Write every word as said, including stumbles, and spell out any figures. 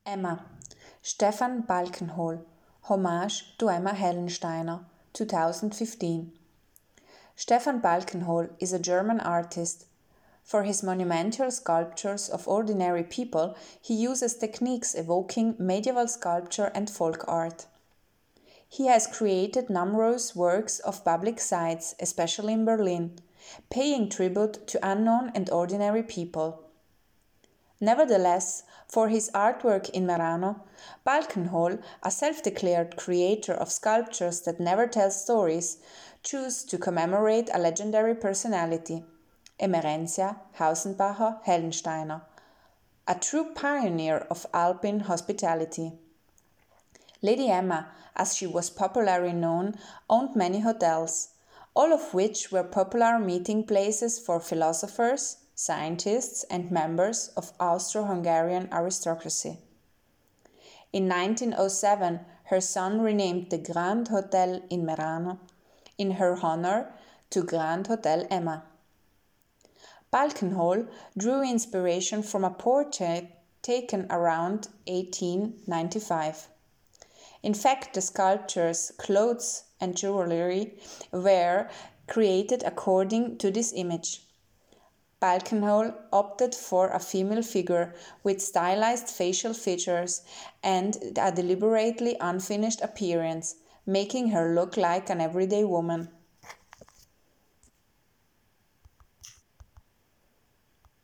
Emma, Stefan Balkenhol, Homage to Emma Hellensteiner, two thousand fifteen. Stefan Balkenhol is a German artist. For his monumental sculptures of ordinary people, he uses techniques evoking medieval sculpture and folk art. He has created numerous works of public sites, especially in Berlin, paying tribute to unknown and ordinary people. Nevertheless, for his artwork in Merano, Balkenhol, a self-declared creator of sculptures that never tell stories, chose to commemorate a legendary personality, Emerentia Hausenbacher Hellensteiner, a true pioneer of Alpine hospitality. Lady Emma, as she was popularly known, owned many hotels, all of which were popular meeting places for philosophers, scientists, and members of Austro-Hungarian aristocracy. In nineteen oh seven, her son renamed the Grand Hotel in Merano in her honor to Grand Hotel Emma. Balkenhol drew inspiration from a portrait taken around eighteen ninety-five. In fact, the sculptures, clothes, and jewelry were created according to this image. Balkenhol opted for a female figure with stylized facial features and a deliberately unfinished appearance, making her look like an everyday woman.